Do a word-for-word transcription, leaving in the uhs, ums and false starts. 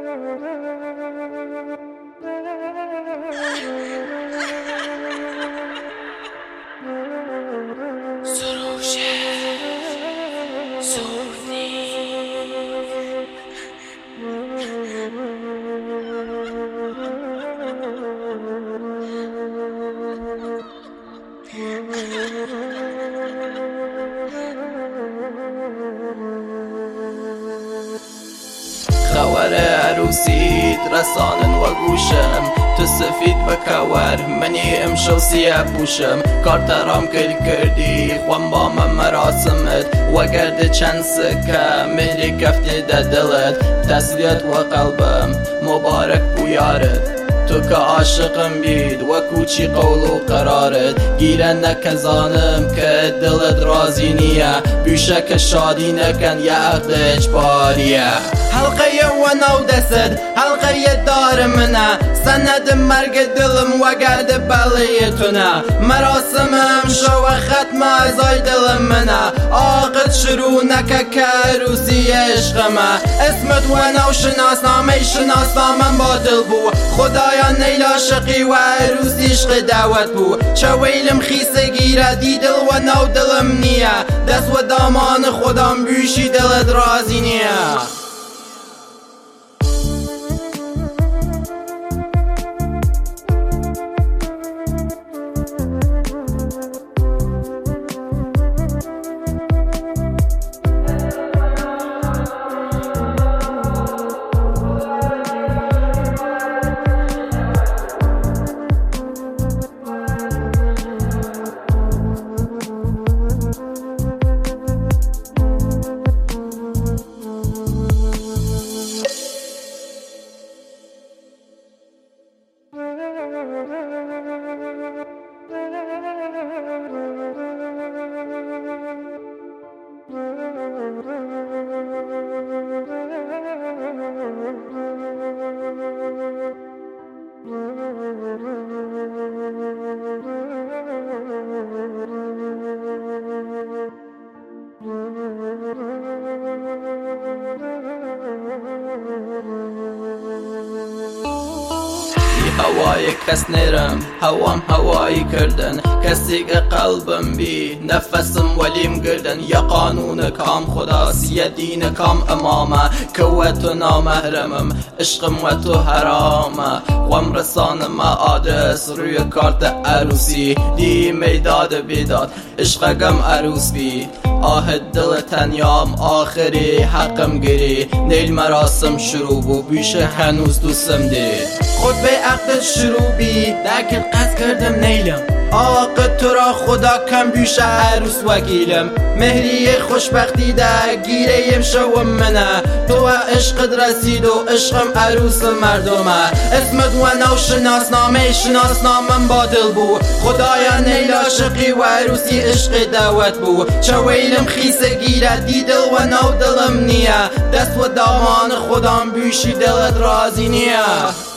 خبر عروسیت رسانن و گوشم، تو سفید بکور منی امشو سیاه پوشم. کارترام کل کردی خوام با من مراسمت، و گرد چند سکه مهری کفتی ده دلت. تسلیت و قلبم مبارک بو یارت، تو که عاشقم بید و کوچی قول و قرارت. گیرن نکزانم که دلت رازی نیه، بیشه که شادی نکن یا عقد اجباریه. حلقه و نو دست حلقه دار منه، سند مرگ دلم و گرد بلیتونه. مراسمم شو ختم ازای دل منه، عاقد شروع نکه که عروسی عشقمه. اسمت و نو شناسنامه شناسنامم با دل بو، خدایا نیل عاشقی و عروسی عشق دعوت بو. چه ویلم خیسه گیره دی دل و نو دلم نیه، دست و دامان خودم بیشی دلت رازی نیه. هوای کس نیرم هوام هوایی کردن، کسی که قلبم بی نفسم ولیم گردن. یا قانون کام خداست یا دین کام امامه، که و تو نامحرمم عشقم و تو حرامه. غم رسانم عادس روی کارت عروسی، دی میداد بیداد عشقم عروس بی. آه دل تنیام آخری حقم گیری، نیل مراسم شروع بو بیشه هنوز دوستم دید. خود به عقد شروع بی لیکن قصد کردم نیلم، عاقد تو را خدا کم بیشه عروس وکیلم. مهری خوشبختی ده گیره یم شو منه، تو عشقت رسید و عشقم عروس مردمه. اسمت و نو شناسنامه شناسنامم با دل بو، خدایا نیل عاشقی و عروسی عشق دعوت بو. چه ویلم خیسه گیره دی دل و نو دلم نیه، دست و دامان خودم بیشی دلت رازی نیه.